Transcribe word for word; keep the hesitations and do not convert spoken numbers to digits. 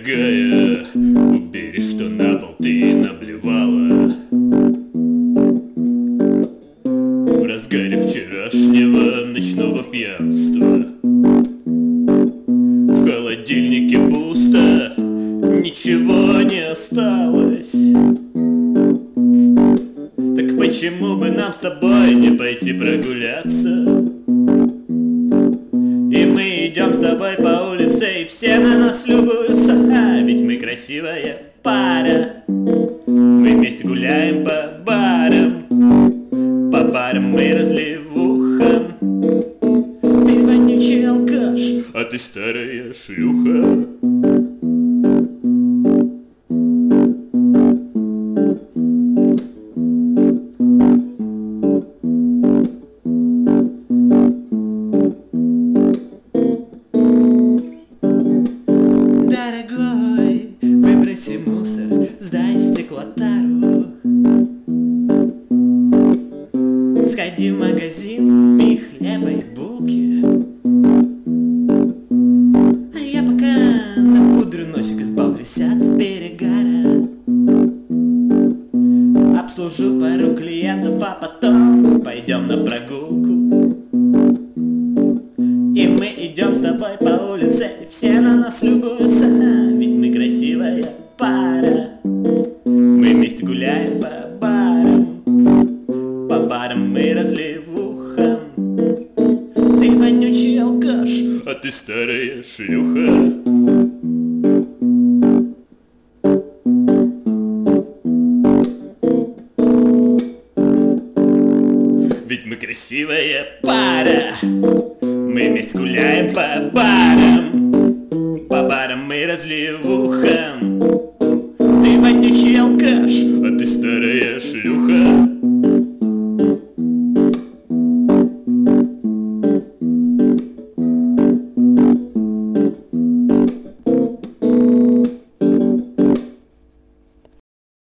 дорогая, убери, что на пол ты наблевала. В разгаре вчерашнего ночного пьянства в холодильнике пусто, ничего не осталось. Так почему бы нам с тобой не пойти прогуляться? И мы идем с тобой по улице, и все на нас любуются. А ведь мы красивая пара. Мы вместе гуляем по барам, по барам мы разливухам. Ты вонючий алкаш, а ты старая шлюха. Дорогой, выброси мусор, сдай стеклотару. Сходи в магазин, купи хлеба и булки. А я пока напудрю носик, избавлюсь от перегара. Обслужу пару клиентов, а потом пойдем на прогулку. И мы идем с тобой по улице, и все на нас любуются. А ведь мы красивая пара. Мы вместе гуляем по барам, по барам мы разливухам. Ты вонючий алкаш, А ты старая шлюха. Ведь мы красивая пара. Мы вместе гуляем по барам, по барам мы разливухам.